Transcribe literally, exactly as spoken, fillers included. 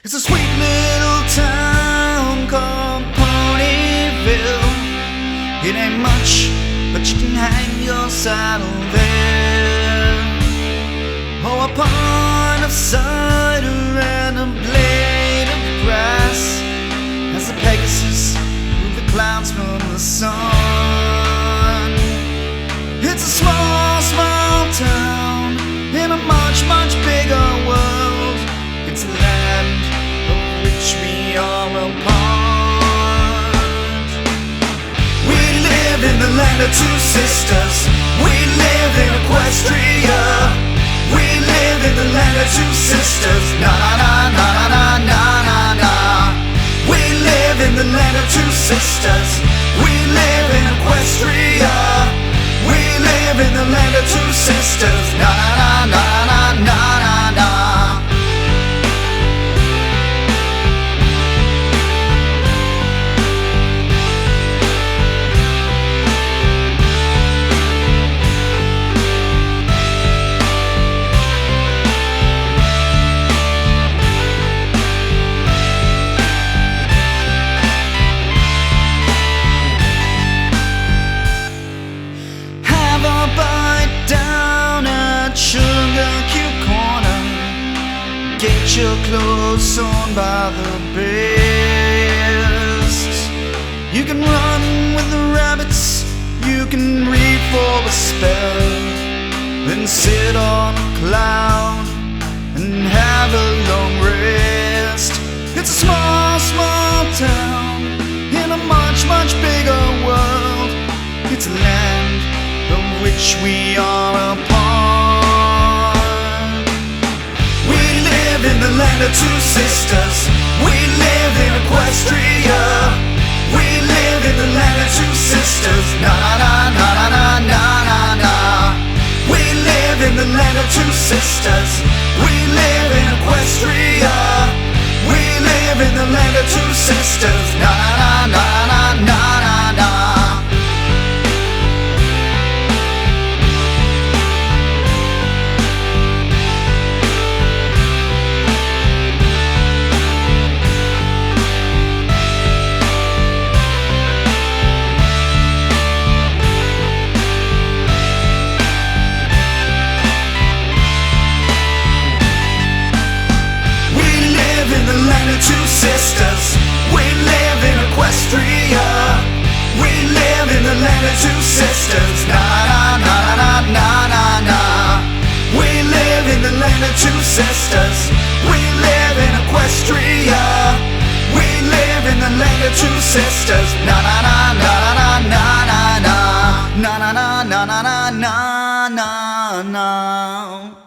It's a sweet little town called Ponyville. It ain't much, but you can hang your saddle there. Oh, a pint of cider and a blade of grass as the Pegasus move the clouds from the sun. It's a small, small town in a much, much bigger world. It's a land of which we are a part. We live in the land of two sisters. We live in Equestria. We live in the land of two sisters. Na na na na na na na. We live in the land of two sisters. We live in Equestria. We live in the land of two sisters. Na na na na na na na. Get your clothes sewn by the best. You can run with the rabbits, you can read for a spell, then sit on a cloud and have a long rest. It's a small, small town in a much, much bigger world. It's a land of which we are a part. In the land of two sisters, we live in Equestria. We live in the land of two sisters. Na na na na na na na na. We live in the land of two sisters. We live in Equestria. We live in the land of two sisters. Na na na na na na na. Two sisters, we live in Equestria. We live in the land of two sisters. Na na na na na na na. We live in the land of two sisters. We live in Equestria. We live in the land of two sisters. Na na na na na na na na. Na na na na na na na na.